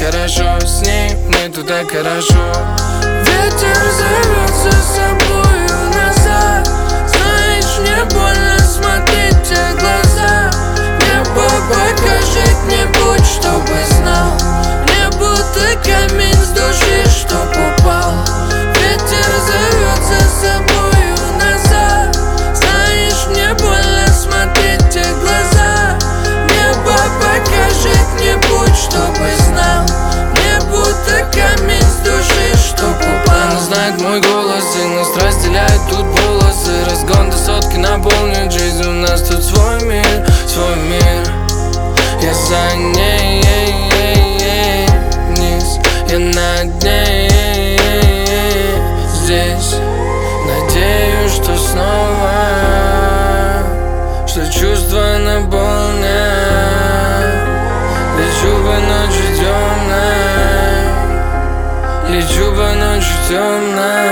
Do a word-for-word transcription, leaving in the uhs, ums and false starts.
хорошо с ней, мне тут так хорошо. Ветер зовет за собою назад. Знаешь, мне больно смотреть в те глаза. Небо покажет мне путь, чтобы знал. Мне будто камень с души, чтоб упал. Ветер зовет за собою назад. Знаешь, мне больно смотреть в те глаза. Небо покажет мне путь, чтобы знал. Мне будто камень с души, чтоб упал. Она знает мой голос, и нас разделяет тут волосы. Разгон до сотки наполнит жизнь, у нас тут свой мир, свой мир. Я за ней, ей, ей, ей, вниз, я над ней, здесь. Надеюсь, что снова, что чувства наполнят. Лечу по ночи темной, лечу по ночи темной.